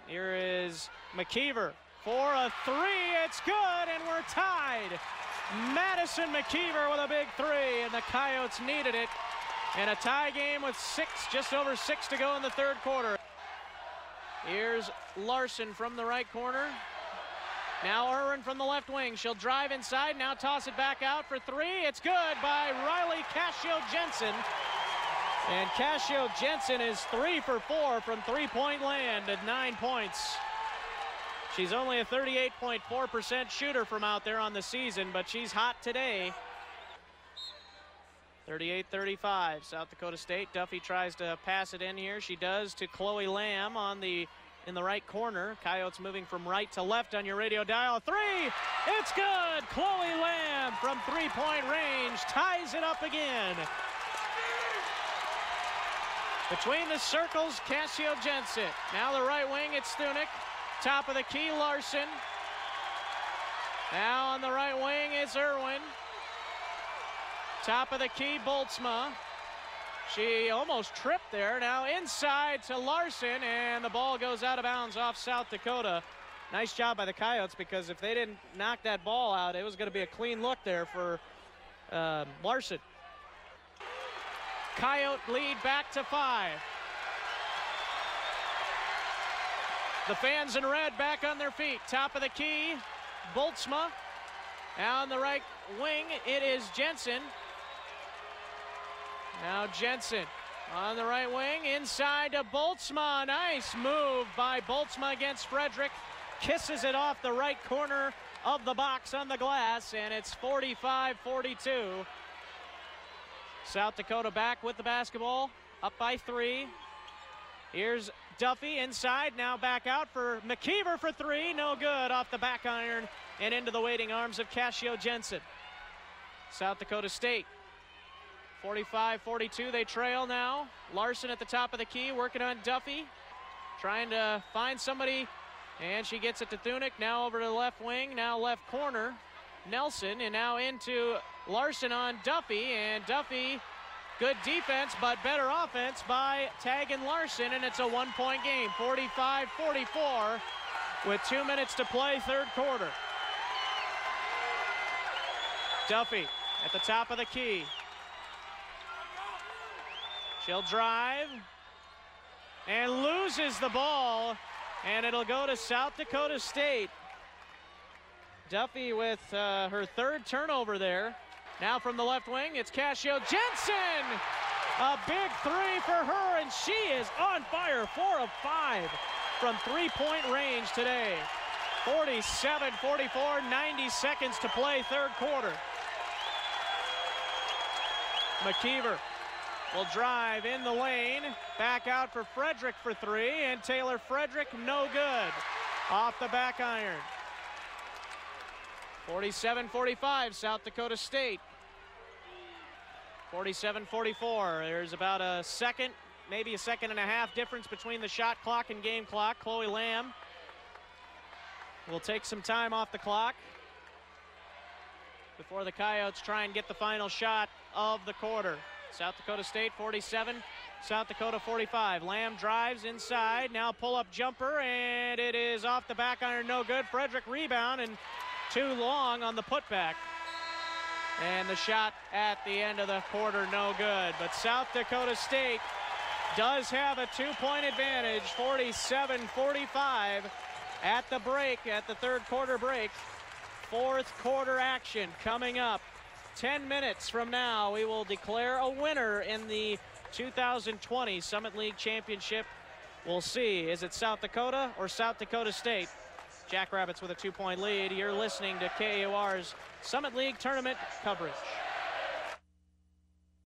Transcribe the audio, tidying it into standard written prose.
Here is McKeever for a three. It's good, and we're tied. Madison McKeever with a big three, and the Coyotes needed it. And a tie game with just over 6 to go in the third quarter. Here's Larson from the right corner. Now Irwin from the left wing. She'll drive inside, now toss it back out for three. It's good by Riley Cascio-Jensen. And Cascio-Jensen is 3 for 4 from three-point land at 9 points. She's only a 38.4% shooter from out there on the season, but she's hot today. 38-35, South Dakota State. Duffy tries to pass it in here. She does to Chloe Lamb in the right corner. Coyotes moving from right to left on your radio dial. Three, it's good. Chloe Lamb from three-point range ties it up again. Between the circles, Cascio-Jensen. Now the right wing, it's Thunek. Top of the key, Larson. Now on the right wing, it's Irwin. Top of the key, Boltzma. She almost tripped there. Now inside to Larson, and the ball goes out of bounds off South Dakota. Nice job by the Coyotes, because if they didn't knock that ball out, it was going to be a clean look there for Larson. Coyote lead back to 5. The fans in red back on their feet. Top of the key, Boltzma. Now on the right wing, it is Jensen. Now Jensen on the right wing, inside to Boltzma. Nice move by Boltzma against Frederick. Kisses it off the right corner of the box on the glass, and it's 45-42. South Dakota back with the basketball, up by 3. Here's Duffy inside, now back out for McKeever for 3. No good, off the back iron and into the waiting arms of Cascio-Jensen. South Dakota State 45-42, they trail now. Larson at the top of the key, working on Duffy. Trying to find somebody, and she gets it to Thunek. Now over to the left wing, now left corner. Nelson, and now into Larson on Duffy, and Duffy, good defense, but better offense by Taggin Larson, and it's a one-point game, 45-44, with 2 minutes to play, third quarter. Duffy at the top of the key. She'll drive and loses the ball, and it'll go to South Dakota State. Duffy with her third turnover there. Now from the left wing, it's Cascio-Jensen. A big three for her, and she is on fire. 4 of 5 from three-point range today. 47-44, 90 seconds to play, third quarter. McKeever will drive in the lane, back out for Frederick for 3, and Taylor Frederick no good. Off the back iron. 47-45, South Dakota State. 47-44, there's about a second, maybe a second and a half difference between the shot clock and game clock. Chloe Lamb will take some time off the clock before the Coyotes try and get the final shot of the quarter. South Dakota State 47, South Dakota 45. Lamb drives inside, now pull-up jumper, and it is off the back iron, no good. Frederick rebound, and too long on the putback. And the shot at the end of the quarter, no good. But South Dakota State does have a 2-point advantage, 47-45 at the break, at the third quarter break. Fourth quarter action coming up. 10 minutes from now, we will declare a winner in the 2020 Summit League Championship. We'll see, is it South Dakota or South Dakota State? Jackrabbits with a 2-point lead. You're listening to KUR's Summit League Tournament coverage.